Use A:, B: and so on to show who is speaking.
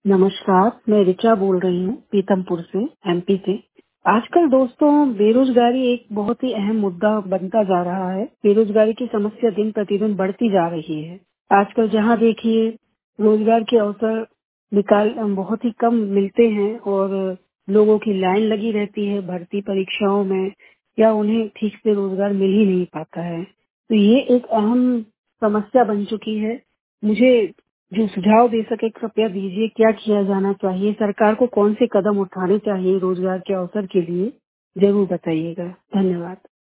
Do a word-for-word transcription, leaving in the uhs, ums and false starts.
A: नमस्कार, मैं ऋचा बोल रही हूँ पीतमपुर से, एमपी से। आजकल दोस्तों बेरोजगारी एक बहुत ही अहम मुद्दा बनता जा रहा है। बेरोजगारी की समस्या दिन प्रतिदिन बढ़ती जा रही है। आजकल जहाँ देखिए रोजगार के अवसर निकाल बहुत ही कम मिलते हैं और लोगों की लाइन लगी रहती है भर्ती परीक्षाओं में, या उन्हें ठीक से रोजगार मिल ही नहीं पाता है। तो ये एक अहम समस्या बन चुकी है। मुझे जो सुझाव दे सके कृपया दीजिए, क्या किया जाना चाहिए, सरकार को कौन से कदम उठाने चाहिए रोजगार के अवसर के लिए, जरूर बताइएगा। धन्यवाद।